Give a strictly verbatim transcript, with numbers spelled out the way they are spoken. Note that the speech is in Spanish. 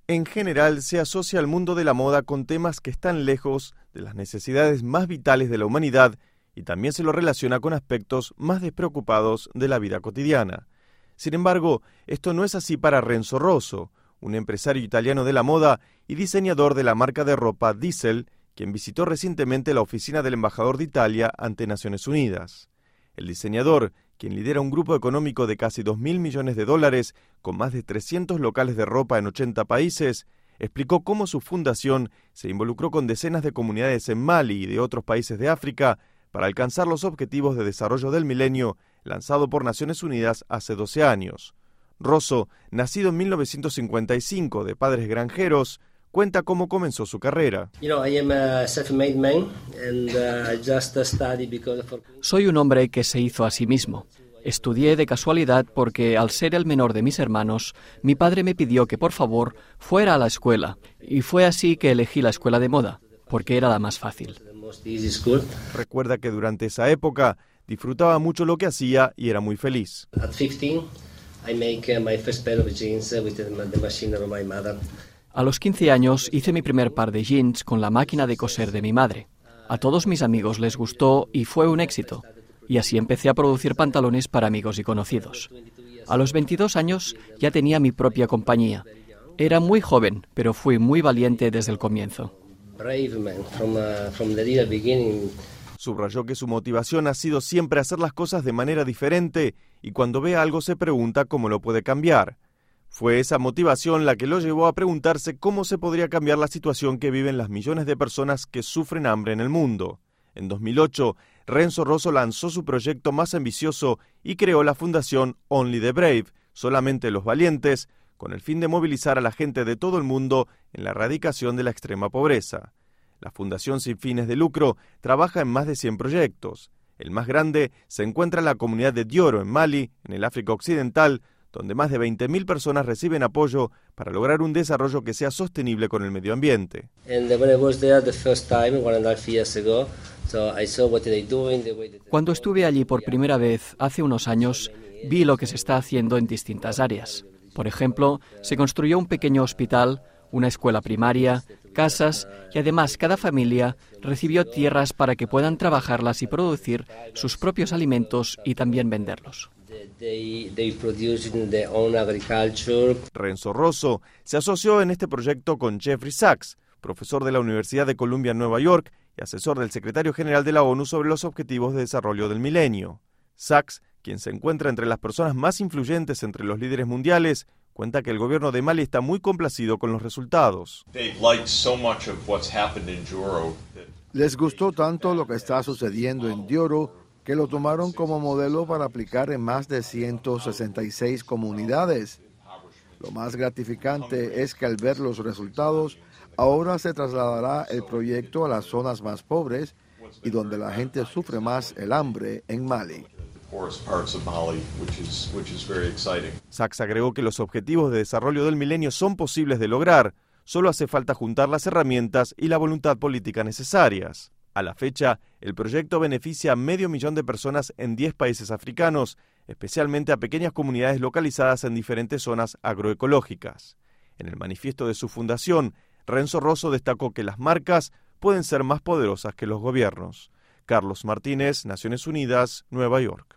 En general, se asocia al mundo de la moda con temas que están lejos de las necesidades más vitales de la humanidad y también se lo relaciona con aspectos más despreocupados de la vida cotidiana. Sin embargo, esto no es así para Renzo Rosso, un empresario italiano de la moda y diseñador de la marca de ropa Diesel, quien visitó recientemente la oficina del embajador de Italia ante Naciones Unidas. El diseñador, quien lidera un grupo económico de casi dos mil millones de dólares, con más de trescientos locales de ropa en ochenta países, explicó cómo su fundación se involucró con decenas de comunidades en Mali y de otros países de África para alcanzar los objetivos de desarrollo del milenio lanzado por Naciones Unidas hace doce años. Rosso, nacido en mil novecientos cincuenta y cinco de padres granjeros, cuenta cómo comenzó su carrera. Soy un hombre que se hizo a sí mismo. Estudié de casualidad porque, al ser el menor de mis hermanos, mi padre me pidió que por favor fuera a la escuela, y fue así que elegí la escuela de moda, porque era la más fácil. Recuerda que durante esa época disfrutaba mucho lo que hacía y era muy feliz. A los quince años hice mi primer par de jeans con la máquina de coser de mi madre. A todos mis amigos les gustó y fue un éxito. Y así empecé a producir pantalones para amigos y conocidos. A los veintidós años ya tenía mi propia compañía. Era muy joven, pero fui muy valiente desde el comienzo. Subrayó que su motivación ha sido siempre hacer las cosas de manera diferente y cuando ve algo se pregunta cómo lo puede cambiar. Fue esa motivación la que lo llevó a preguntarse cómo se podría cambiar la situación que viven las millones de personas que sufren hambre en el mundo. En dos mil ocho, Renzo Rosso lanzó su proyecto más ambicioso y creó la fundación Only the Brave, solamente los valientes, con el fin de movilizar a la gente de todo el mundo en la erradicación de la extrema pobreza. La fundación sin fines de lucro trabaja en más de cien proyectos. El más grande se encuentra en la comunidad de Dioro, en Mali, en el África Occidental, donde más de veinte mil personas reciben apoyo para lograr un desarrollo que sea sostenible con el medio ambiente. Cuando estuve allí por primera vez, hace unos años, vi lo que se está haciendo en distintas áreas. Por ejemplo, se construyó un pequeño hospital, una escuela primaria, casas y además cada familia recibió tierras para que puedan trabajarlas y producir sus propios alimentos y también venderlos. Renzo Rosso se asoció en este proyecto con Jeffrey Sachs, profesor de la Universidad de Columbia en Nueva York y asesor del secretario general de la ONU sobre los Objetivos de Desarrollo del Milenio. Sachs, quien se encuentra entre las personas más influyentes entre los líderes mundiales, cuenta que el gobierno de Mali está muy complacido con los resultados. Les gustó tanto lo que está sucediendo en Dioro que lo tomaron como modelo para aplicar en más de ciento sesenta y seis comunidades. Lo más gratificante es que al ver los resultados, ahora se trasladará el proyecto a las zonas más pobres y donde la gente sufre más el hambre en Mali. Sachs agregó que los objetivos de desarrollo del milenio son posibles de lograr, solo hace falta juntar las herramientas y la voluntad política necesarias. A la fecha, el proyecto beneficia a medio millón de personas en diez países africanos, especialmente a pequeñas comunidades localizadas en diferentes zonas agroecológicas. En el manifiesto de su fundación, Renzo Rosso destacó que las marcas pueden ser más poderosas que los gobiernos. Carlos Martínez, Naciones Unidas, Nueva York.